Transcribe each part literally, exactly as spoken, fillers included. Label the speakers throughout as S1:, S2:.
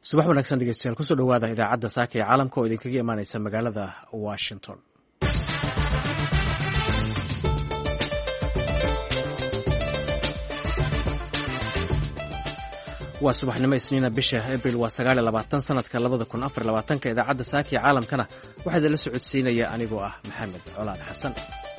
S1: subax wanaagsan dhegeystayaal kusoo dhawaada idaacadda saaka ee caalamka oo idinkaga imaaneysa magaalada washington. waa subaxnimo isniina bisha abril waa sagaal iyo labaatan sanadka labada kun afar labaatanka idaacadda saaka ee caalamkana waxaa idinla socodsiinaya anigoo ah maxamed colaad xasan.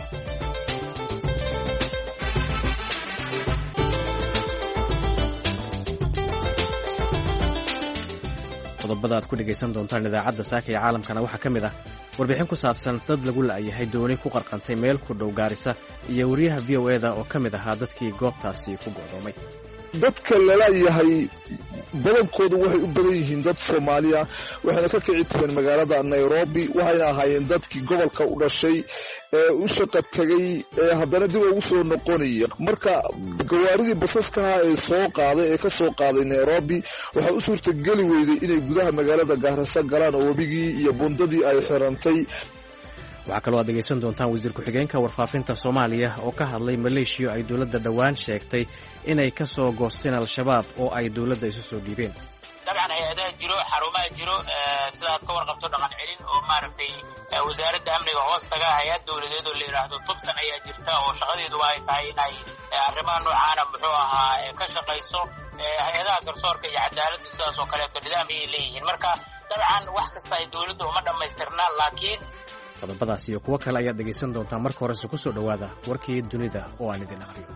S1: qodobada aad ku dhegaysan doontaan idaacadda saaka ee caalamkana waxaa ka mid ah warbixin ku saabsan dad lagu la'yahay dooni ku qarqantay meel ku dhow Gaarisa iyo wariyaha v o eda oo ka mid ahaa dadkii goobtaasi ku go'doomay.
S2: dadka lalayahay badankoodu waxay u badan yihiin dad Soomaaliya waxayna ka kici tireen magaalada Nairobi waxayna ahaayeen dadkii gobolka u dhashay ee u shaqo tagay ee haddana dib ugu soo noqonaya marka gawaaridii basaska ee soo qaaday ee ka soo qaaday Nairobi waxa u suurtageli weyday inay gudaha magaalada Gaarisa galaan oo wabigii iyo bundadii ay xirantay.
S1: waxaa kaloo aad dhegaysan doontaan wasiir ku-xigeenka warfaafinta Soomaaliya oo ka hadlay Maleeshiya ay dowladda dhowaan sheegtay inay ka soo goosteen al-shabaab oo ay dowladda isu soo dhiibeen.
S3: dabcan hay-adaha jiro xarumaha jiro sidaad ka warqabto dhaqan celin oo maaragtay wasaaradda amniga hoos taga hay-ad dowladeed oo la yidhaahdo tubsan ayaa jirta oo shaqadeedu ay tahay inay arrimaha noocaana muxuu ahaa ka shaqayso. hay-adaha garsoorka iyo cadaaladdu sidaas oo kaleeto nidaam ayay leeyihiin marka dabcan wax kasta ay dowladdu uma dhammaystirnaa laakiin
S1: qodobadaas iyo kuwo kale ayaad dhegaysan doontaa marka horese ku soo dhowaada warkii dunida oo aan idin aqriyo.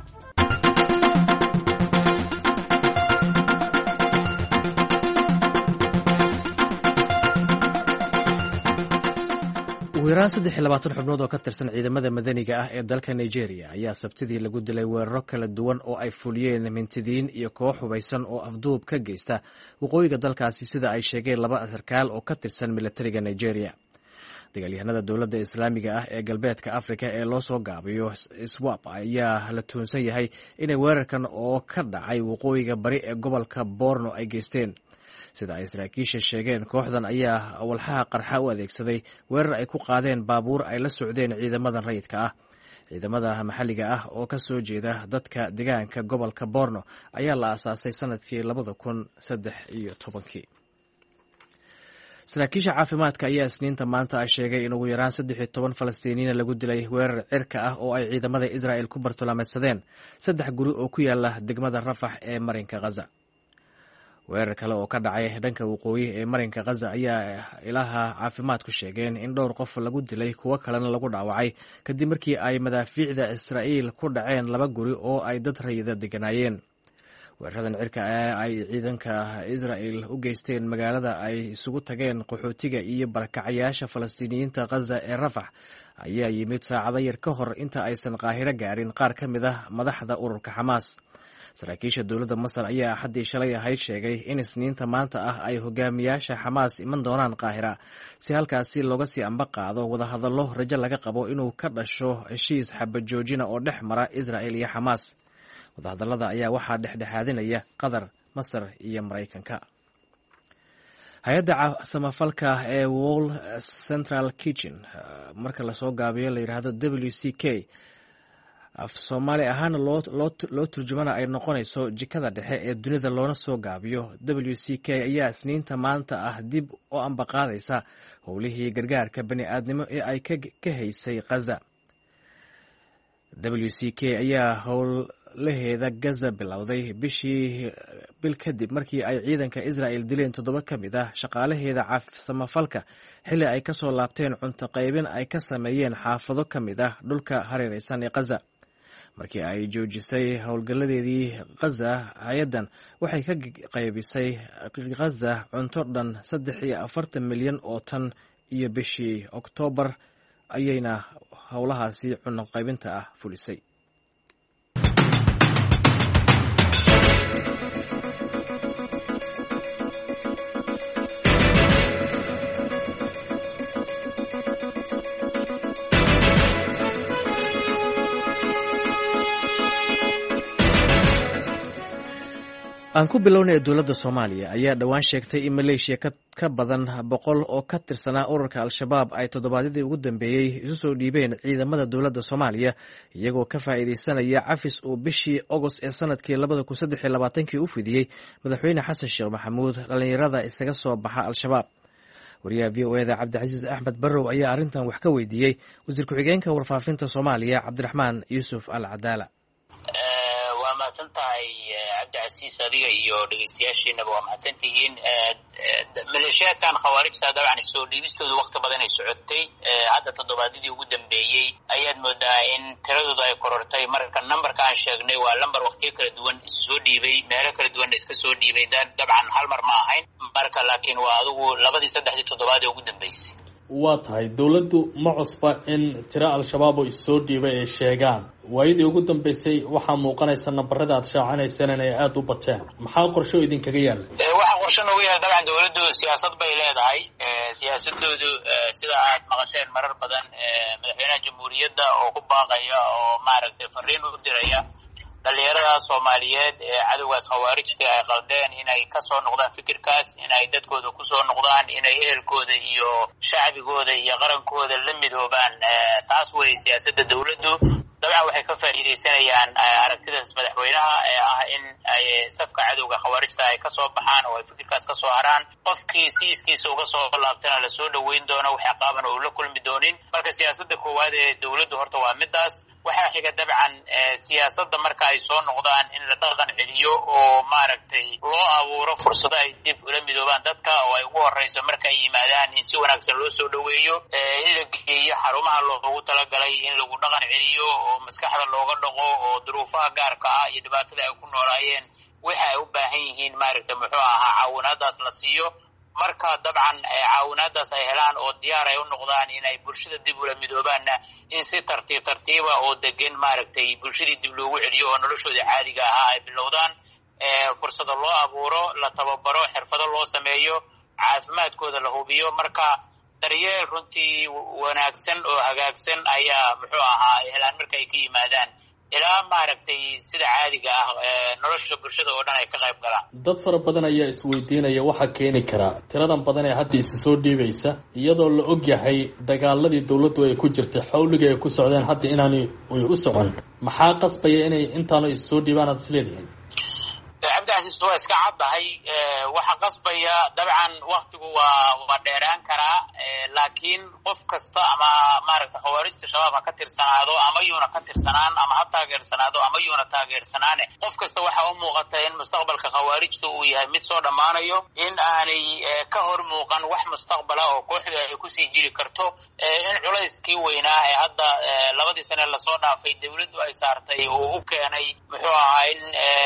S1: ugu yaraan saddex iyo labaatan xubnood oo ka tirsan ciidamada madaniga ah ee dalka Nigeria ayaa sabtidii lagu dilay weeraro kala duwan oo ay fuliyeen mintidiin iyo koox hubaysan oo afduub ka geysta waqooyiga dalkaasi sida ay sheegeen laba sarkaal oo ka tirsan militariga Nigeria. dagaalyahanada dowladda islaamiga ah ee galbeedka Afrika ee loo soo gaabiyo SWAP ayaa la tuunsan yahay inay weerarkan oo ka dhacay waqooyiga bari ee gobolka Borno ay geysteen. sida ay saraakiisha sheegeen kooxdan ayaa walxaha qarxa u adeegsaday weerar ay ku qaadeen baabuur ay la socdeen ciidamadan rayidka ah. ciidamada maxalliga ah oo ka soo jeeda dadka deegaanka gobolka Borno ayaa la aasaasay sanadkii labada kun saddex iyo tobankii. saraakiisha caafimaadka ayaa isniinta maanta ay sheegay in ugu yaraan saddex iyo toban falastiiniyiin lagu dilay weerar cirka ah oo ay ciidamada Israa'il ku bartilmaameedsadeen saddex guri oo ku yaala degmada Rafax ee marinka Gaza. weerar kale oo ka dhacay dhanka waqooyi ee marinka Gaza ayaa ilaha caafimaadku sheegeen in dhowr qof lagu dilay kuwo kalena lagu dhaawacay kadib markii ay madaafiicda Israa'iil ku dhaceen laba guri oo ay dad rayida deganaayeen. weeraradan cirka ee ay ciidanka Israa'iil u geysteen magaalada ay isugu tageen qaxootiga iyo barakacayaasha Falastiiniyiinta Gaza ee Rafax ayaa yimid saacado yar ka hor inta aysan Qaahiro gaarin qaar ka mid ah madaxda ururka Xamaas. saraakiisha dowladda Masar ayaa xaddii shalay ahayd sheegay in isniinta maanta ah ay hogaamiyaasha Xamaas iman doonaan Qaahira si halkaasi looga sii amba qaado wadahadallo rajo laga qabo inuu ka dhasho heshiis xabad joojina oo dhex mara Israa'iil iyo Xamaas. wadahadallada ayaa waxaa dhexdhexaadinaya Qatar, Masar iyo Maraykanka. hay-adda samafalka ee World Central Kitchen marka lasoo gaabiyo la yidhaahdo W C K af Soomaali ahaana loo turjumana ay noqonayso jikada dhexe ee dunida loona soo gaabiyo. W C K ayaa isniinta maanta ah dib u ambaqaadaysa howlihii gargaarka bani aadnimo ee ay ka haysay Gaza. W C K ayaa howlaheeda Gaza bilowday bishii bil kadib markii ay ciidanka Israa'iil dileen toddoba ka mid ah shaqaalaheeda samafalka xilli ay ka soo laabteen cunto qaybin ay ka sameeyeen xaafado ka mid ah dhulka hareeraysan ee Gaza. markii ay joojisay howlgalladeedii Gaza hay-addan waxay ka qaybisay Gaza cunto dhan saddex iyo afartan milyan oo tan iyo bishii Oktoobar ayayna howlahaasi cunno qaybinta ah fulisay. aan ku bilownay dowladda Soomaaliya ayaa dhawaan sheegtay in Malaysia ka, ka badan boqol oo ka tirsanaa ururka Al-Shabaab ay toddobaadyadii ugu dambeeyey isu soo dhiibeen ciidamada dowladda Soomaaliya iyagoo ka faa'iideysanaya cafis uu bishii August ee sanadkii labada kun saddex iyo labaatankii u fidiyey madaxweyne Xasan Sheekh Maxamuud dhalinyarada isaga soo baxa Al-Shabaab. wariyaha V O A da Cabdicasiis Axmed Barrow ayaa arrintan wax ka weydiiyey wasiir ku-xigeenka warfaafinta Soomaaliya Cabdiraxmaan Yuusuf Al Cadaala.
S3: waa mahadsan tahay cabdicasiis adiga iyo dhegeystayaashiinaba waa mahadsan tihiin. maleeshiyaadkan khawaarijta dabcan soo dhiibistooda waqti badan ay socotay, hadda toddobaadyadii ugu dambeeyey ayaad moodaa in tiradooda ay korortay. marka numberka aan sheegnay waa lamber waqtiyo kala duwan isu soo dhiibay, meelo kala duwan iska soo dhiibay, dabcan hal mar ma ahayn marka, laakiin waa adigu labadii saddexdii toddobaad ee ugu dambeysay.
S4: waa tahay dowladdu ma cusba in tiro al-shabaab oo issoo dhiibay ay sheegaan. waayadii ugu dambeysay waxaa muuqanaysa nambarada aad shaacinayseen inay aada u bateen. maxaa qorsho idinkaga yaala?
S3: waxaa qorsho nooga yaala dabcan dowladdu siyaasad bay leedahay. siyaasadoodu sida aad maqasheen marar badan madaxweynaha jamhuuriyadda oo ku baaqaya oo maaragtay fariin u diraya dhalinyarada Soomaaliyeed ee cadowgaas khawaarijta ay qaldeen inay ka soo noqdaan fikirkaas, inay dadkooda ku soo noqdaan, inay ehelkooda iyo shacbigooda iyo qarankooda la midoobaan. taas way siyaasadda dowladdu. dabcan waxay ka faa'iideysanayaan aragtidaas madaxweynaha ee ah in ay safka cadowga khawaarijta ay ka soo baxaan oo ay fikirkaas ka soo haraan. qofkii siiskiisa uga soo laabtana la soo dhaweyn doono, wax caqaban oo la kulmi doonin. marka siyaasadda koowaad ee dowladdu horta waa midaas. waxaa xiga dabcan siyaasadda marka ay soo noqdaan in la dhaqan celiyo oo maaragtay loo abuuro fursado ay dib ula midoobaan dadka, oo ay ugu horeyso marka ay yimaadaan in si wanaagsan loo soo dhaweeyo, in la geeyo xarumaha loogu talagalay in lagu dhaqan celiyo oo maskaxda looga dhaqo, oo duruufaha gaarka ah iyo dhibaatada ay ku noolaayeen waxa ay u baahan yihiin maaragtay muxuu ahaa caawinaadaas la siiyo. marka dabcan caawinaadaas ay helaan oo diyaar ay u noqdaan inay bulshada dib ula midoobaanna in si tartiib tartiiba oo degan maaragtay bulshadii dib loogu celiyo oo noloshooda caadiga ahaa ay bilowdaan. fursado loo abuuro, la tababaro, xirfado loo sameeyo, caafimaadkooda la hubiyo. marka daryeel runtii wanaagsan oo hagaagsan ayaa muxuu ahaa ay helaan marka ay ka yimaadaan ilaa maaragtay sida caadiga ah nolosha bulshada oo dhan ay ka qayb galaan.
S4: dad fara badan ayaa isweydiinaya waxaa keeni karaa tiradan badan ee hadda isu soo dhiibaysa iyadoo la og yahay dagaaladii dowladdu ay ku jirtay xawliga ay ku socdeen hadda inaanay u socon. maxaa qasbaya inay intaanu isu soo dhiibaan aad isleedihiin?
S3: cabdicasiis waa iska caddahay. waxa qasbaya dabcan waktigu waa waa dheeraan karaa, laakiin qof kasta ama maaragta khawaarijta shabaab ha ka tirsanaado ama yuuna ka tirsanaan, ama ha taageersanaado ama yuuna taageersanaane, qof kasta waxa u muuqata in mustaqbalka khawaarijta uu yahay mid soo dhammaanayo, in aanay ka hor muuqan wax mustaqbala oo kooxda ay kusii jiri karto, in culayskii weynaa ee hadda labadii sane lasoo dhaafay dowladdu ay saartay oo u keenay muxuu ahaa in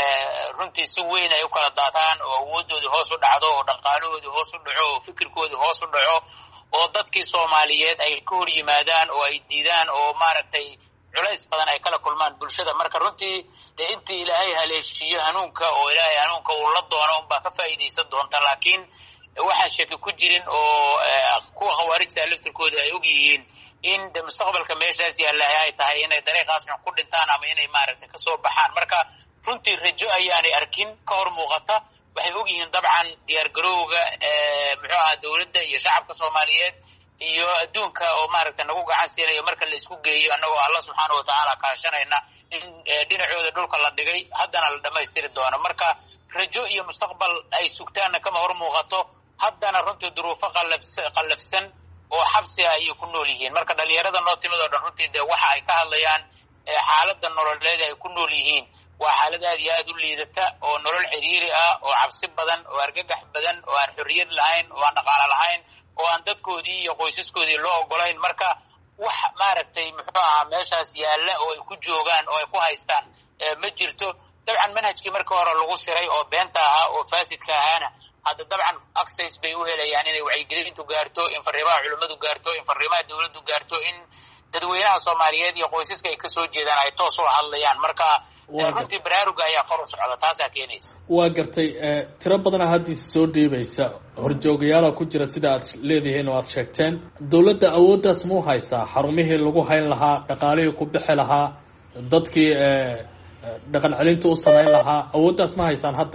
S3: runtii si weyn ay u kala daataan oo awoodooda hoos u dhacdo, oo dhaqaalahooda hoos u dhaco, oo fikirkooda hoos u dhaco, oo dadkii Soomaaliyeed ay ka hor yimaadaan oo ay diidaan, oo maaragtay culays badan ay kala kulmaan bulshada. marka runtii dee intii ilaahay haleeshiyo hanuunka oo ilaahay hanuunka uu la doono unbaa ka faa'iidaysan doonta, laakiin waxaan shaki ku jirin oo kuwa khawaarijta laftirkooda ay og yihiin in de mustaqbalka meeshaas yaalahay ay tahay inay dariiqaas ku dhintaan ama inay maaragtay ka soo baxaan. marka runtii rajo ayaanay arkin ka hor muuqata. waxay og yihiin dabcan diyaargarowga muxuu ahaa dowladda iyo shacabka Soomaaliyeed iyo adduunka oo maaragtay nagu gacan siinayo marka la isku geeyo annagoo alla subxaanahu watacaala kaashanayna in dhinacooda dhulka la dhigay haddana la dhammaystiri doono. marka rajo iyo mustaqbal ay sugtaanna kama hor muuqato. haddana runtii duruufo qallafsan oo xabsi ah ayay ku nool yihiin. marka dhalinyarada noo timid oo dhan runtii dee waxa ay ka hadlayaan xaaladda nololeed ay ku nool yihiin waa xaalad aad iyo aad u liidata oo nolol ciriiri ah, oo cabsi badan, oo argagax badan, oo aan xorriyad lahayn, oo aan dhaqaale lahayn, oo aan dadkoodii iyo qoysaskoodii loo ogolayn. marka wax maaragtay muxuu ahaa meeshaas yaalla oo ay ku joogaan oo ay ku haystaan ma jirto. dabcan manhajkii markii hore lagu siray oo beenta ahaa oo faasidka ahaana hadda dabcan access bay u helayaan inay wacyigelintu gaarto, in fariimaha culimmadu gaarto, in fariimaha dowladdu gaarto, in dadweynaha Soomaaliyeed iyo qoysaska ay ka soo jeedaan ay toos u hadlayaan. marka runtii baraaruga ayaa kor u socda, taasaa keenaysa.
S4: waa gartay tiro badana haddii soo dhiibaysa horjoogayaala ku jira sida aad leedihiin oo aad sheegteen. dowladda awooddaas ma u haysaa xarumihii lagu hayn lahaa, dhaqaalihii ku bixi lahaa, dadkii dhaqan celinta u samayn lahaa? awooddaas ma haysaan hadda?
S3: dabcan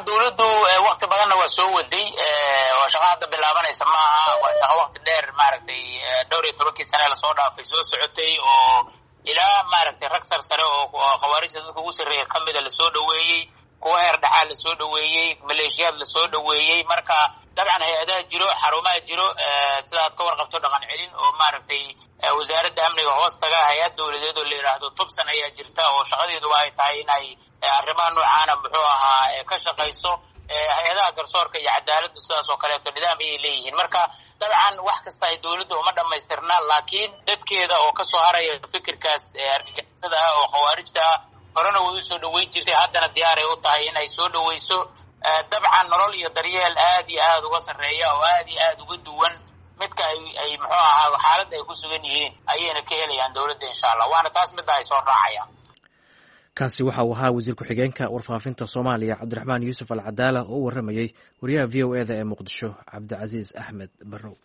S3: dawladdu waqti badanna waa soo waday oo shaqo hadda bilaabanaysa maaha waa shaqo waqti dheer maaragtay dhowr iyo tobankii sane la soo dhaafay soo socotay oo ilaa maaragtay rag sarsare oo khawaarijta dadka ugu sarreeya ka mida lasoo dhoweeyey kuwa heer dhaxaa lasoo dhoweeyey maleeshiyaad lasoo dhoweeyey marka dabcan hay-adaha jiro xarumaha jiro sidaad ka warqabto dhaqan celin oo maaragtay wasaaradda amniga hoos taga hay-ad dawladeed oo la yidhaahdo tubsan ayaa jirta oo shaqadeeduba ay tahay inay arrimaha noocaana muxuu ahaa ka shaqayso hay-adaha garsoorka iyo cadaaladdu sidaas oo kaleeto nidaam ayay leeyihiin marka dabcan wax kasta ay dawladda uma dhammaystirnaa laakiin dadkeeda oo kasoo haraya fikirkaas argagixisada ah oo khawaarijta ah horena way usoo dhoweyn jirtay haddana diyaaray u tahay inay soo dhoweyso dabcan nolol iyo daryeel aad iyo aad uga sarreeya oo aad iyo aad uga duwan midka ay ay muxuu ahaa xaaladda ay ku sugan yihiin ayayna ka helayaan dawladda insha allah waana taas midda ay soo raacayaan
S1: kaasi waxa uu ahaa wasiir ku-xigeenka warfaafinta soomaaliya cabdiraxmaan yuusuf alcadaala oo u warramayey wariyaha v o eda ee muqdisho cabdicasiis axmed barrow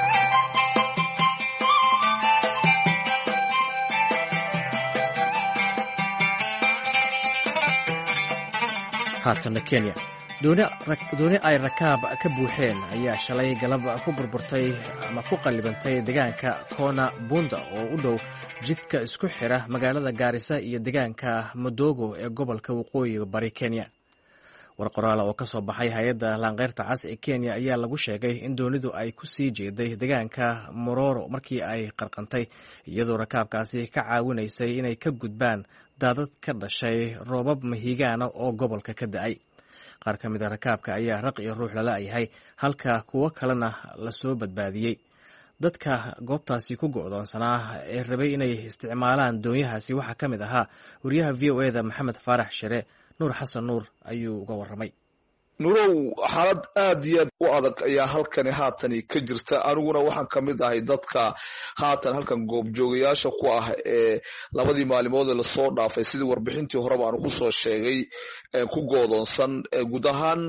S1: haatana kenya dooni ay rakaab ka buuxeen ayaa shalay galab ku burburtay ama ku qallibantay deegaanka kona bunda oo u dhow jidka isku xira magaalada gaarisa iyo deegaanka madogo ee gobolka waqooyi bari kenya war qoraal oo ka soo baxay hay-adda laanqeyrta cas ee kenya ayaa lagu sheegay in doonidu ay ku sii jeeday deegaanka mororo markii ay qarqantay iyadoo rakaabkaasi ka caawinaysay inay ka gudbaan daadad ka dhashay roobab mahigaana oo gobolka ka da-ay qaar ka mid a rakaabka ayaa raq iyo ruux lala yahay halka kuwo kalena lasoo badbaadiyey dadka goobtaasi ku go'doonsanaa ee rabay inay isticmaalaan doonyahaasi waxaa ka mid ahaa wariyaha v o eda maxamed faarax shire nuur xasan nuur ayuu uga warramay
S2: nurow xaalad aad iyo aad u adag ayaa halkani haatani ka jirta aniguna waxaan ka mid ahay dadka haatan halkan goobjoogayaasha ku ah ee labadii maalimood ee lasoo dhaafay sidii warbixintii horeba aanu ku soo sheegay ku goodoonsan guud ahaan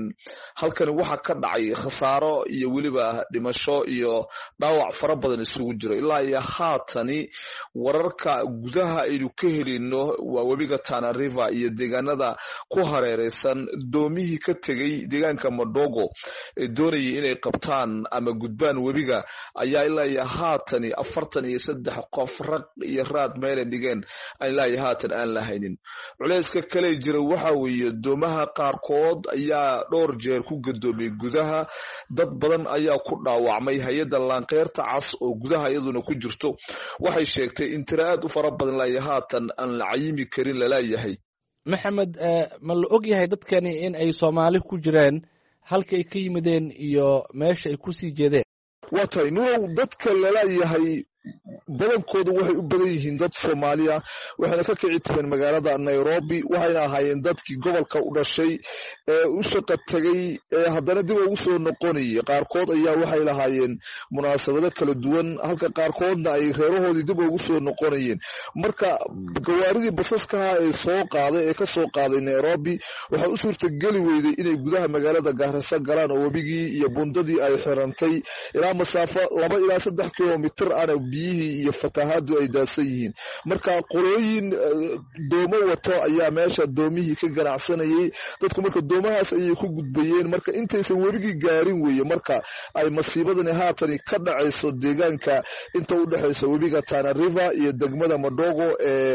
S2: halkani waxaa ka dhacay khasaaro iyo weliba dhimasho iyo dhaawac fara badan isugu jiro ilaa iyo haatani wararka gudaha aynu ka helino waa webiga Tana River iyo deegaanada ku hareereysan doomihii ka tegay deegaanka Madogo ee doonayay inay qabtaan ama gudbaan webiga ayaa ilaa iyo haatani afartan iyo saddex qof raq iyo raad meel dhigeen ilaa iyo haatan aan la haynin culayska kale jira waxa weeye doomaha qaarkood ayaa dhowr jeer ku gadoomay gudaha dad badan ayaa ku dhaawacmay hay-adda laanqeyrta cas oo gudaha iyaduna ku jirto waxay sheegtay in tiraad u fara badan ilaa iyo haatan aan la cayimi karin laleeyahay
S5: maxamed ma la og yahay dadkani in ay soomaali ku jireen halka ay ka yimideen iyo meesha ay ku sii jeedeen
S2: waa tahay nurow dadka laleeyahay badankoodu waxay u badan yihiin dad Soomaaliya waxayna ka kici tireen magaalada Nairobi waxayna ahaayeen dadkii gobolka u dhashay ee u shaqo tagay ee haddana dib ugu soo noqonayay qaarkood ayaa waxay lahaayeen munaasabado kala duwan halka qaarkoodna ay reerahoodii dib ugu soo noqonayeen marka gawaaridii basaska ee soo qaaday ee ka soo qaaday Nairobi waxa u suurtageli weyday inay gudaha magaalada Gaarisa galaan oo webigii iyo bundadii ay xirantay ilaa masaafo laba ilaa saddex kiiloomitir aan biyihii iyo fatahaadu ay daadsan yihiin marka qolooyin doomo wato ayaa meesha doomihii ka ganacsanayay dadku marka doomahaas ayay ku gudbayeen marka intaysan webigii gaarin weeye marka ay masiibadani haatani ka dhacayso deegaanka inta u dhexaysa webiga Tana River iyo degmada Madogo ee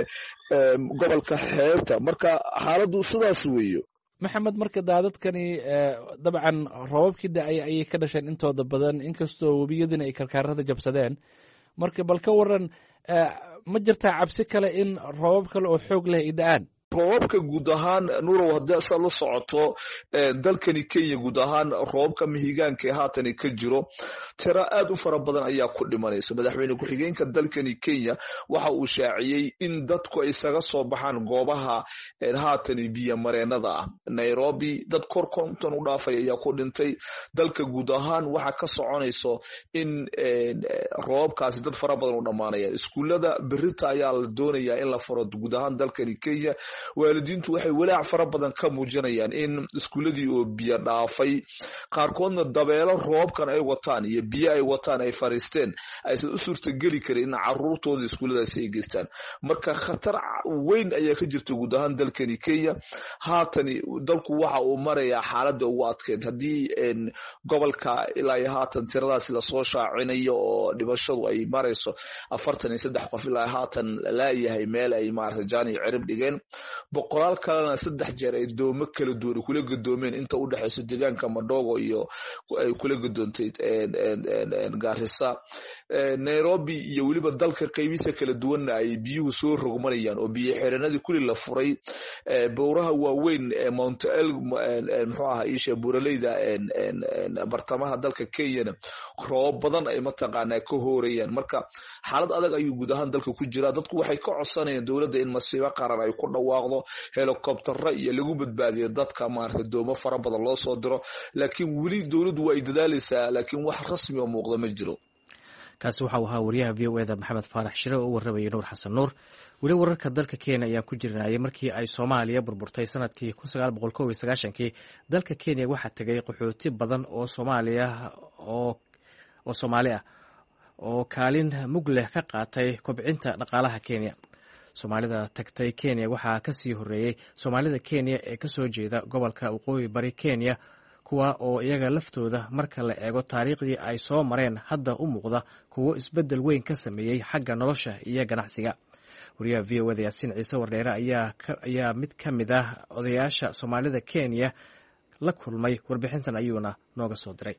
S2: gobolka xeebta marka xaaladdu sidaas weeye
S5: maxamed marka daadadkani dabcan roobabkii da-ay ayay ka dhasheen intooda badan inkastoo webiyadina ay karkaarada jabsadeen marka bal ka waran ma jirtaa cabsi kale in roobab kale oo xoog leh ay da-aan
S2: roobabka guud ahaan nurow haddii asaad la socoto dalkani Kenya guud ahaan roobabka mihigaanka ee haatan ka jiro tira aad u fara badan ayaa ku dhimanaysa madaxweyne ku-xigeenka dalkani Kenya waxa uu shaaciyey in dadku ay isaga soo baxaan goobaha haatan biyo mareenada ah Nairobi dad kor konton u dhaafay ayaa ku dhintay dalka guud ahaan waxa ka soconayso in roobabkaasi dad fara badan u dhamaanayaan iskuulada berita ayaa la doonayaa in la furo guud ahaan dalkani Kenya waalidiintu waxay walaac fara badan ka muujinayaan in iskuuladii oo biyo dhaafay qaarkoodna dabeelo roobkan ay wataan iyo biyo ay wataan ay fariisteen aysan u suurtageli karin in caruurtooda iskuuladaasi ay geystaan marka khatar weyn ayaa ka jirta guud ahaan dalkani Kenya haatani dalku waxa uu marayaa xaaladda ugu adkeyd haddii gobolka ilaa iyo haatan tiradaasi lasoo shaacinayo oo dhibashadu ay marayso afartan iyo saddex qof ilaa haatan laayahay meel ay maaragtay jaani cirib dhigeen boqolaal kalena saddex jeer ay doomo kala duwan kula gadoomeen inta u dhaxayso deegaanka Madogo iyo ay kula gadoontay Garissa Nairobi iyo waliba dalka qaybiisa kala duwan ay biyuhu soo rogmanayaan oo biyo xiranadii kulli la furay bowraha waaweyn ee Mount El muxuu ahaa isha buraleyda bartamaha dalka Kenya roob badan ay mataqaanaa ka hoorayaan marka xaalad adag ayuu guud ahaan dalka ku jira dadku waxay ka codsanayaan dawladda in masiibo qaran ay ku dhawaaqdo helicopter iyo lagu badbaadiyo dadka maartay doomo fara badan loo soo diro laakiin wali dawladdu way dadaalaysaa laakiin wax rasmi oo muuqda ma jiro
S1: kaasi waxa uu ahaa wariyaha V O A da Maxamed Faarax Shire oo warrabayay Nuur Xasan Nuur weli wararka dalka Kenya ayaa ku jirnay markii ay Soomaaliya burburtay sanadkii kun sagaal boqol kow iyo sagaashan-kii dalka Kenya waxa tagay qaxooti badan oo Soomaaliya oo oo Soomaali ah oo kaalin mug leh ka qaatay kobcinta dhaqaalaha Kenya Soomaalida tagtay Kenya waxa ka sii horeeyay Soomaalida Kenya ee ka soo jeeda gobolka waqooyi bari Kenya kuwa oo iyaga laftooda marka la eego taariikhdii ay soo mareen hadda u muuqda kuwo isbedel weyn ka sameeyay xagga nolosha iyo ganacsiga wariyaha V O A da Yaasiin Ciise Wardheere ayaa ayaa mid ka mid ah odayaasha Soomaalida Kenya la kulmay warbixintan ayuuna nooga soo diray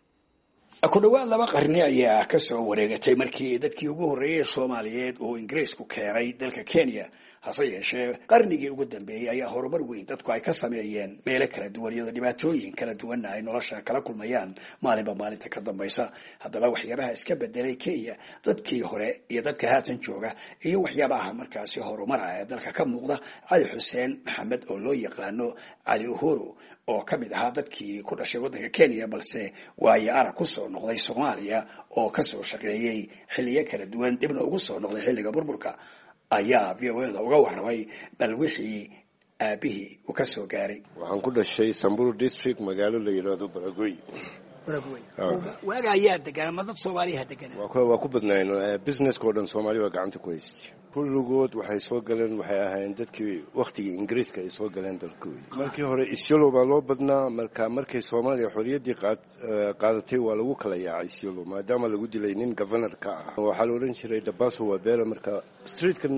S6: ku dhawaad laba qarni ayaa ka soo wareegatay markii dadkii ugu horreeyay Soomaaliyeed oo Ingiriisku keenay dalka Kenya hase yeeshee qarnigii ugu dambeeyay ayaa horumar weyn dadku ay ka sameeyeen meelo kala duwan iyo dhibaatooyin kala duwan ay nolosha kala kulmayaan maalinba maalinta ka dambaysa haddaba waxyaabaha iska bedelay Kenya dadkii hore iyo dadka haatan jooga iyo waxyaabaha markaasi horumar ah dalka ka muuqda Cali Xuseen Maxamed oo loo yaqaano Cali Uhuru oo ka mid ahaa dadkii ku dhashay waddanka Kenya balse waayo arag ku soo noqday Soomaaliya oo ka soo shaqeeyay xilliyo kala duwan dibna ugu soo noqday xilliga burburka ayaa V O A da uga warramay bal wixii aabihii uu ka soo gaaray
S7: waxaan ku dhashay Samburu district magaalo la yiraahdo Baragoy
S6: Baragoy waaga ayaa degan madad Soomaaliya degan
S7: waa ku badnayn business ko dhan Soomaaliya gacanta ku haystay kulligood waxay soo galeen waxay ahaayeen dadkii waqtigii Ingiriiska ay soo galeen dalkooda markii hore Isiolo baa loo badnaa marka markay Soomaaliya xorriyadii qaadatay waa lagu kala yaacay Isiolo maadaama lagu dilay nin governor ka ah waxa la oran jiray Dabaso Wabera marka streetkan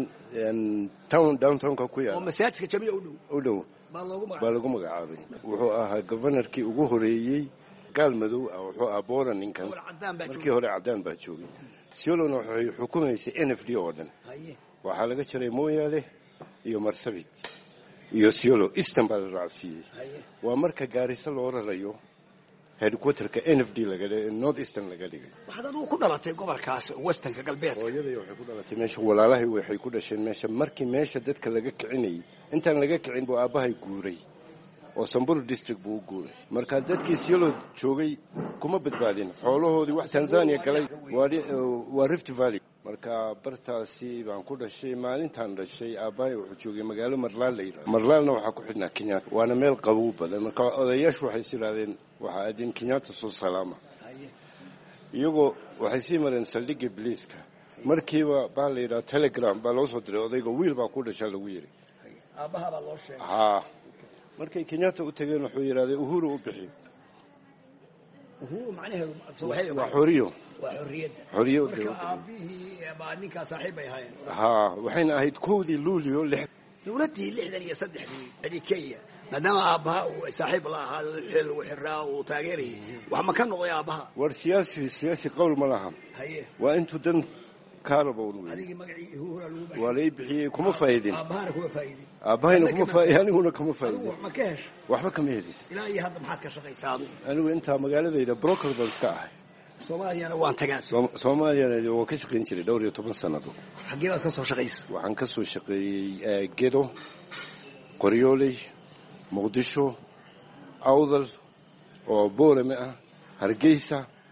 S7: town downtown ka ku yaala
S6: oo masaajidka Jabiya u dhow
S7: u dhow baa lagu magacaabay wuxuu ahaa governorkii ugu horeeyay galmadow wuxuu ahaa ninkan markii hore cadaan baa joogay Isiolo waxay xukumaysay N F D oo dhan waxaa laga jiray Moyale iyo Marsabit iyo Isiolo Eastern baa la raacsiiyey waa marka Garissa loo rarayo headquarterka N F D laga dhigay North Eastern laga dhigay
S6: waxaad uu ku dhalatay gobolkaas Westernka galbeedka
S7: hooyaday waxay ku dhalatay meesha walaalahay waxay ku dhasheen meesha markii meesha dadka laga kicinay intaan laga kicin buu aabahay guuray oo Samburu district buu guuray marka dadkii Isiolo joogay kuma badbaadin xoolahoodii wax Tanzania galay waa Rift Valley marka bartaasi baan ku dhashay maalintan dhashay aabahay wuxuu joogay magaalo Marlaal la yiraahdo Marlaalna waxa ku xidhnaa Kenya waana meel qabow badan marka odayaashu waxay siraadeen waxa aadin Kenyatta soo salaama iyagoo waxay sii mareen saldhigga Bliska markiiba baa la yiraahdo telegram baa loo soo diray odayga wiil baa ku dhashay lagu yiri
S6: aabaha baa loo sheegay
S7: ha markay Kenyatta u tageen wuxuu yiraahday Uhuru u bixi
S6: Uhuru macnaheedu waa
S7: xoriyo
S6: waa xorriyad
S7: xoriyo
S6: aabihii baa ninka saaxiib ay ahaayeen
S7: ha waxayna ahayd koodii luuliyo lix
S6: dawladii lixdan iyo saddexdii ee Kenya maadaama aabaha uu saaxiib la ahaa xil uu xiraa uu taageeray wax ma ka noqday aabaha
S7: war siyaasi siyaasi qowl ma laha
S6: haye
S7: waa intuu dan kaarboon
S6: adigi magacii Uhuru lagu bixiyay
S7: walay bixiyay kuma faayidin
S6: aabaha kuma faayidin
S7: aabahayna kuma faayidin aniguna kuma faayidin
S6: wax ma ka hesh
S7: waxba kama helin
S6: ilaa iyo hadda maxaad ka shaqaysaa
S7: anigu inta magaaladayda broker baan iska ahay
S6: Soomaaliyana waan tagaan
S7: Soomaaliyana waa ka shaqeyn jiray dhowr iyo toban sanadood
S6: xagee baad ka soo shaqaysay
S7: waxaan ka soo shaqeeyay Gedo Qoryooley Muqdisho Awdal oo Boorame ah Hargeysa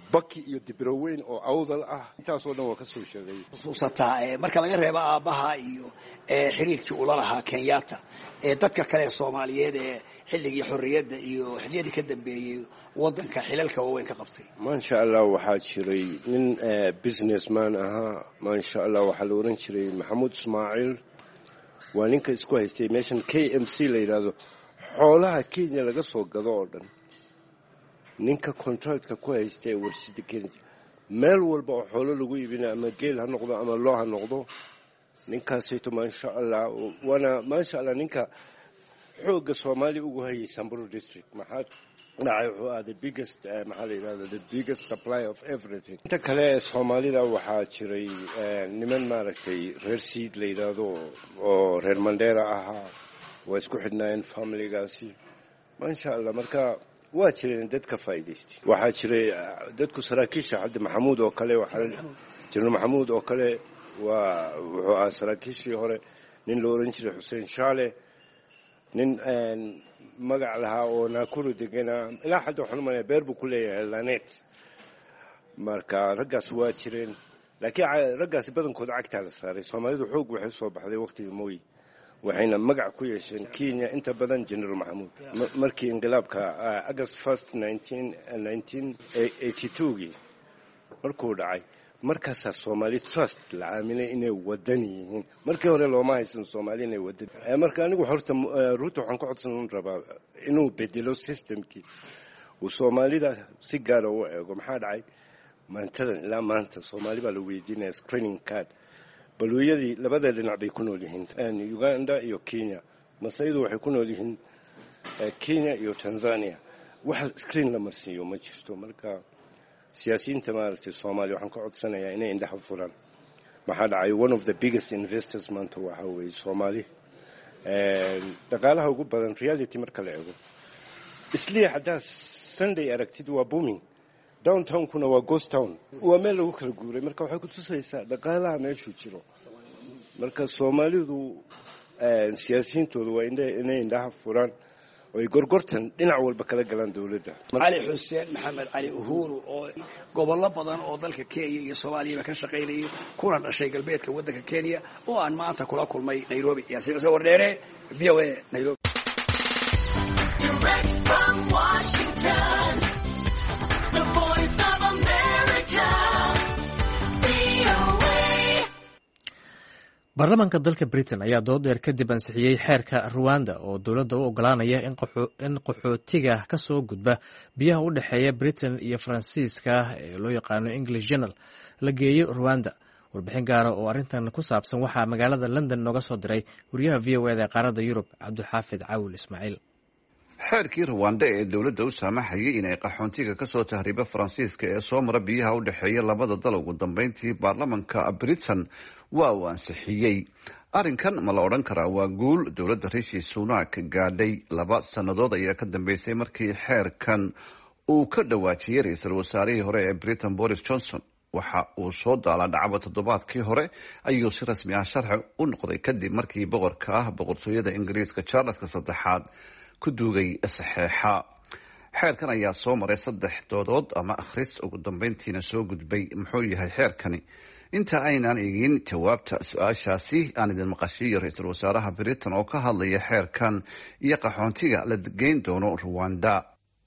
S7: baki iyo dibroweyn oo awdal ah intaasoo dhan waa ka soo sheegay.
S6: xusuusataa marka laga reebo aabbaha iyo xiriirkii ula lahaa Kenyatta ee dadka kale Soomaaliyeed ee xilligii xorriyadda iyo xilliyadii ka dambeeyay wadanka xilalka waaweyn ka qabtay.
S7: ma sha Allah waxaa jiray nin businessman ahaa ma sha Allah waxaa la oran jiray Maxamuud Ismaaciil waa ninka isku haystay meeshan K M C la yiraahdo xoolaha Kenya laga soo gado oo dhan ninka contractka ku haystay warshada Kenya meel walba oo xoolo lagu iibinayo ama geel ha noqdo ama loo ha noqdo ninkaasayto ma sha Allah wana ma sha Allah ninka xooga Soomaali ugu hayay Samburu district maxaa dhacay wuxuu ahaa the biggest maxaa la yiraahdaa the biggest supply of everything. inta kale Soomaalida waxaa jiray niman maaragtay reer Siid la yiraahdo oo reer Mandera ahaa waa isku xidhnayeen familigaasi ma sha Allah marka waa jireen dad ka faa'iideystay. waxaa jiray dadku saraakiisha hadda Maxamuud oo kale waxaa jiray Maxamuud oo kale waa wuxuu ahaa saraakiishii hore nin la oran jiray Xuseen Shaale nin magac lahaa oo Nakuru degana ilaa hadda waxaan u maleeyaa beer buu ku leeyahay Lanet marka raggaas waa jireen laakiin raggaas badankooda cagta la saaray. Soomaalidu xoog waxay soo baxday waqtigii Moi waxayna magac ku yeesheen Kenya inta badan General Maxamuud markii inqilaabka August first nineteen eighty-two markuu dhacay markaas Soomaali trust la aaminay inay wadan yihiin markii hore looma haysan Soomaali inay wadan marka anigu horta Ruto waxaan ku codsan rabaa inuu bedelo systemkii oo Soomaalida si gaar ah u eego maxaa dhacay maantadan ilaa maanta Soomaali baa la weydiinaya screening card balooyadii labada dhinac bay ku nool yihiin Uganda iyo Kenya masaydu waxay ku nool yihiin Kenya iyo Tanzania wax screen la marsiiyo ma jirto marka siyaasiyiinta maaragtay Soomaali waxaan ka codsanayaa inay indhaha furaan maxaa dhacay one of the biggest investors maanta waxa weeye Soomaali dhaqaalaha ugu badan reality marka la eego isliya hadda Sunday aragtid waa booming downtown kuna waa ghost town waa meel lagu kala guuray marka waxay ku tusaysaa dhaqaalaha meeshu jiro marka Soomaalidu siyaasiyiintoodu waa inay indhaha furaan oo ay gorgortan dhinac walba kala galaan dawladda.
S6: Ali Xuseen Maxamed Ali Uhuru oo gobollo badan oo dalka Kenya iyo Soomaaliya ka shaqeynayay kuna dhashay galbeedka wadanka Kenya oo aan maanta kula kulmay Nairobi. Yaasiin soo wardheere V O A Nairobi.
S1: baarlamaanka dalka Britain ayaa dood dheer kadib ansixiyey xeerka Rwanda oo dowladda u ogolaanaya in qaxootiga ka soo gudba biyaha u dhexeeya Britain iyo Faransiiska ee loo yaqaano English Channel la geeyo Rwanda. warbixin gaara oo arrintan ku saabsan waxaa magaalada London nooga soo diray wariyaha V O A ee qaaradda Yurub Cabdulxaafid Caawil Ismaaciil.
S8: xeerkii Rwanda ee dowladda u saamaxayay inay qaxoontiga ka soo tahriiba Faransiiska ee soo mara biyaha u dhexeeya labada dal ugu dambeyntii baarlamaanka Britain waa uu ansixiyey. arrinkan ma la odhan karaa waa guul dowladda Rishi Sunak gaadhay laba sannadood ayaa ka dambeysay markii xeerkan uu ka dhawaajiyey ra-iisul wasaarihii hore ee Britain Boris Johnson. waxa uu soo daalaa dhacba toddobaadkii hore ayuu si rasmi ah sharci u noqday kadib markii boqorka ah boqortooyada Ingiriiska Charleska saddexaad ku duugay saxeexa. xeerkan ayaa soo maray saddex doodood ama akhris ugu dambeyntiina soo gudbay. muxuu yahay xeerkani? inta aynaan eegin jawaabta su-aashaasi aan idin maqashiiyo ra-iisul wasaaraha Britain oo ka hadlaya xeerkan iyo qaxoontiga la geyn doono Rwanda.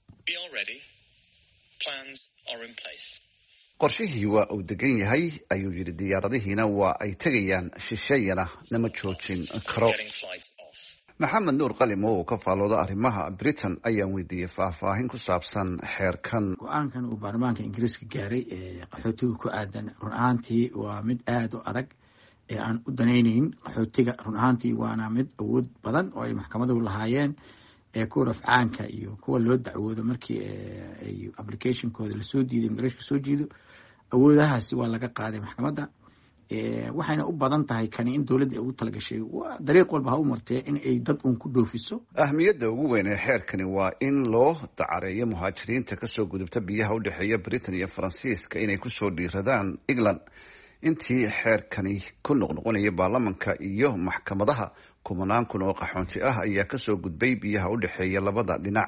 S8: qorshihii waa uu degan yahay ayuu yidhi, diyaaradihiina waa ay tegayaan, shisheeyana nama joojin karo. maxamed nuur qalim oo ka faalooda arrimaha Britain ayaan weydiiyey faahfaahin ku saabsan xeerkan.
S9: go-aankan uu baarlamaanka Ingiriiska gaaray ee qaxootiga ku aadan run ahaantii waa mid aada u adag ee aan u danaynayn qaxootiga. run ahaantii waana mid awood badan oo ay maxkamaduhu lahaayeen ee kuwa rafcaanka iyo kuwa loo dacwoodo markii ay applicationkooda lasoo diiday Ingiriiska soo jiido. awoodahaasi waa laga qaaday maxkamadda, waxayna u badan tahay kani in dowladda ay ugu talagashay dariiq walba ha u martee in ay dad uun ku dhoofiso.
S8: ahmiyadda ugu weyn ee xeerkani waa in loo dacareeyo muhaajiriinta kasoo gudubta biyaha u dhexeeya Britain iyo Faransiiska inay kusoo dhiiradaan England. intii xeerkani ku noqnoqonaya baarlamanka iyo maxkamadaha, kumanaan kun oo qaxoonti ah ayaa kasoo gudbay biyaha u dhexeeya labada dhinac.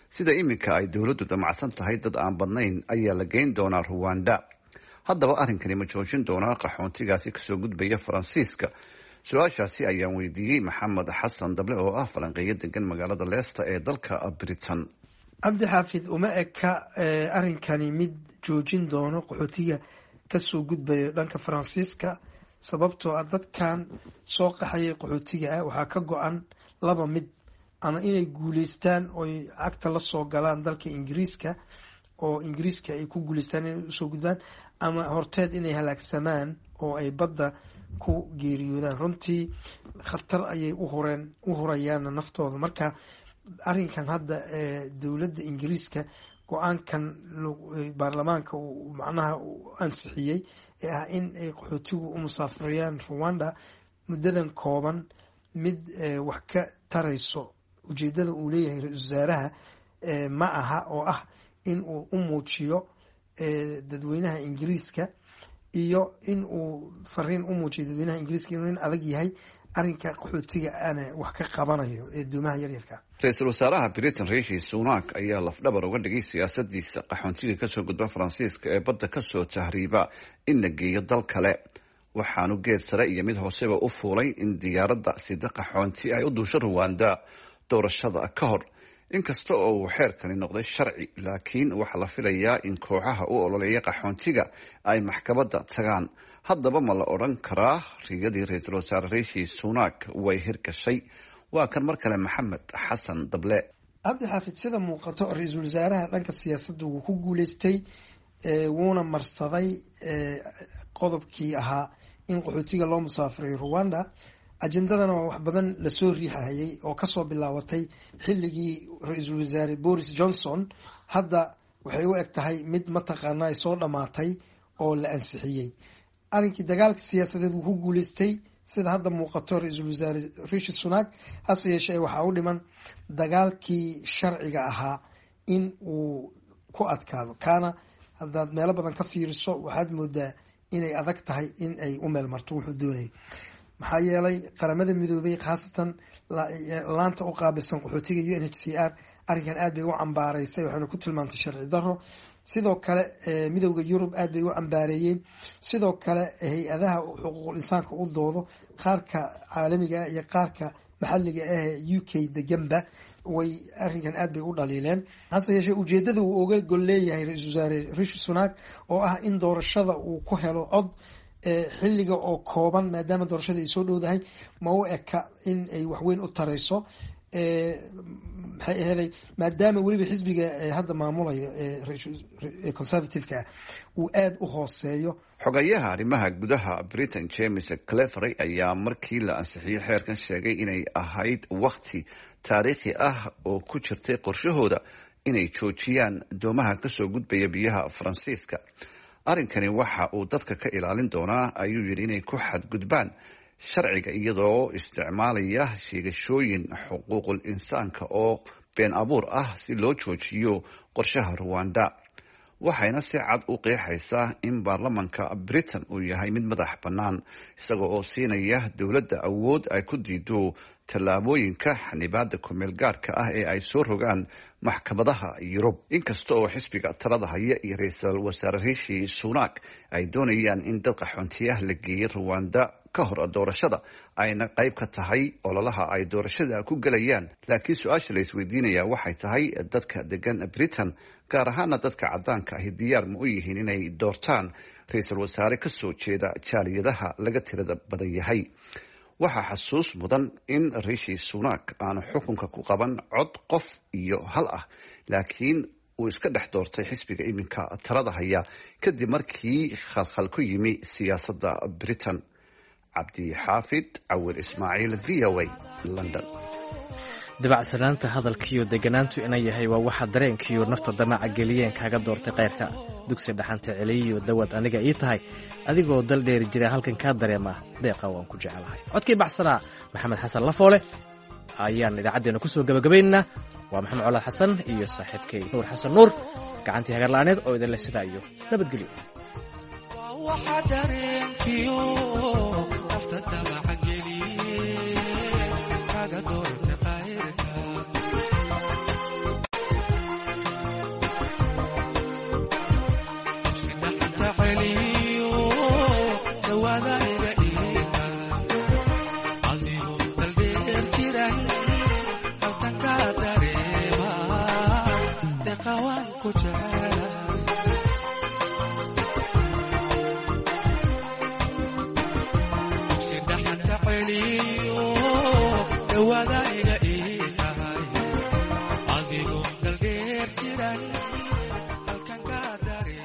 S8: sida iminka ay dowladdu damacsan tahay dad aan badnayn ayaa la geyn doonaa ruwanda. haddaba arrinkani ma joojin doonaa qaxoontigaasi kasoo gudbaya faransiiska? su-aashaasi ayaan weydiiyey maxamed xasan dable oo ah falanqeeyo degan magaalada leesta ee dalka britain.
S10: cabdi xaafid uma eka arrinkani mid joojin doono qaxootiga kasoo gudbayo dhanka faransiiska, sababtoo ah dadkan soo qaxayay qaxootiga ah waxaa ka go-an laba mid, ama inay guuleystaan oy cagta la soo galaan dalka ingiriiska oo ingiriiska ay ku guuleystaan inay usoo gudbaan, ama horteed inay halaagsamaan oo ay badda ku geeriyoodaan. runtii khatar ayay uhureen u hurayaana naftooda. marka arrinkan hadda ee dowladda ingiriiska go-aankan baarlamaanka uu macnaha u ansixiyey ee ah in ay qaxootigu u musaafirayaan Rwanda muddadan kooban, mid wax ka tarayso ujeedada uu leeyahay ra-iisul wasaaraha ma aha, oo ah in uu u muujiyo dadweynaha ingiriiska iyo in uu fariin u muujiyo dadweynaha ingiriiska inuu nin adag yahay arrinka qaxootiga ana wax ka qabanayo ee doomaha yaryarka.
S8: ra-iisul wasaaraha britain rishi sunak ayaa lafdhabar uga dhigay siyaasadiisa qaxoontiga kasoo gudba faransiiska ee badda kasoo tahriiba in la geeyo dal kale. waxaanu geed sare iyo mid hooseba u fuulay in diyaaradda sida qaxoonti ay u duusho ruwanda doorashada ka hor. inkasta oo uu xeerkani noqday sharci, laakiin waxaa la filayaa in kooxaha u ololeeya qaxoontiga ay maxkamadda tagaan. haddaba ma la odhan karaa riyadii ra-iisul wasaare rishi sunak way hirgashay? waa kan mar kale maxamed xasan dable.
S10: cabdi xaafid, sida muuqato ra-iisul wasaaraha dhanka siyaasadda wuu ku guuleystay, wuuna marsaday qodobkii ahaa in qaxootiga loo musaafiray Rwanda. ajendadana waa wax badan lasoo riixahayay oo kasoo bilaabatay xilligii ra-iisul wasaare boris johnson. hadda waxay u eg tahay mid mataqaana ay soo dhamaatay oo la ansixiyey. arrinkii dagaalka siyaasadeed wuu ku guuleystay sida hadda muuqato ra-iisul wasaare rishi sunak. hase yeeshee waxaa u dhiman dagaalkii sharciga ahaa in uu ku adkaado. kaana haddaad meelo badan ka fiiriso waxaad moodaa inay adag tahay in ay u meel marto wuxuu doonayay. maxaa yeelay qaramada midoobay khaasatan laanta u qaabilsan qaxootiga u n h c r arrinkan aad bay u cambaaraysay, waxayna ku tilmaantay sharci daro. sidoo kale midowda yurub aad bay u cambaareeyeen. sidoo kale hay-adaha xuquuqul insaanka u doodo qaarka caalamiga ah iyo qaarka maxalliga ah u k deganba way arrinkan aad bay u dhaliileen. hase yeeshee ujeedada uu oga gol leeyahay ra-iisul wasaare rishi sunak oo ah in doorashada uu ku helo cod xilliga oo kooban, maadaama doorashada ay soo dhowdahay, ma u eka in ay waxweyn u tarayso. maxay aheeday maadaama weliba xisbiga hadda maamulayo ee conservative-ka ah uu aada u hooseeyo.
S8: xogayaha arrimaha gudaha britain james clevery ayaa markii la ansixiyey xeerkan sheegay inay ahayd waqti taariikhi ah oo ku jirtay qorshahooda inay joojiyaan doomaha kasoo gudbaya biyaha faransiiska. arrinkani waxa uu dadka ka ilaalin doonaa ayuu yidhi inay ku xadgudbaan sharciga iyadoo isticmaalaya sheegashooyin xuquuqul insaanka oo been abuur ah si loo joojiyo qorshaha Rwanda. waxayna si cad u qeexaysaa in baarlamanka britain uu yahay mid madax bannaan, isagoo oo siinaya dowladda awood ay ku diido tallaabooyinka xanibaada kumeel gaadhka ah ee ay soo rogaan maxkamadaha yurub. inkasta oo xisbiga talada haya iyo ra-iisul wasaare rishi sunak ay doonayaan in dad qaxoontiyaah la geeyay Rwanda ka hor doorashada, ayna qayb ka tahay ololaha ay doorashada ku galayaan. laakiin su-aasha la isweydiinaya waxay tahay dadka degan britain, gaar ahaana dadka caddaanka ahi, diyaar ma u yihiin inay doortaan ra-iisul wasaare kasoo jeeda jaaliyadaha laga tirada badan yahay? waxaa xasuus mudan in rishi sunak aanu xukunka ku qaban cod qof iyo hal ah, laakiin uu iska dhex doortay xisbiga iminka talada haya kadib markii khalkhal ku yimi siyaasadda britain. cabdi xaafid cawil ismaaciil, v o a, london.
S1: dabacsanaanta hadalkiiyo deganaantu ina yahay waa waxa dareenkiiyo nafta damaca geliyeen kaaga doortay keyrka. dugsi dhaxanta celiyiyo dawad aniga ii tahay, adigoo dal dheeri jira halkan kaa dareema deeqa waan ku jecelahay. codkii baxsanaa maxamed xasan lafoole ayaan idaacaddeenna kusoo gabagabaynaynaa. waa maxamed colaad xasan iyo saaxiibkay nuur xasan nuur, gacantii hagarla'aaneed oo idinle sidaa iyo nabadgelyo.
S11: waxa dareenkiyo nafta damaca geliyeen kaaga doortay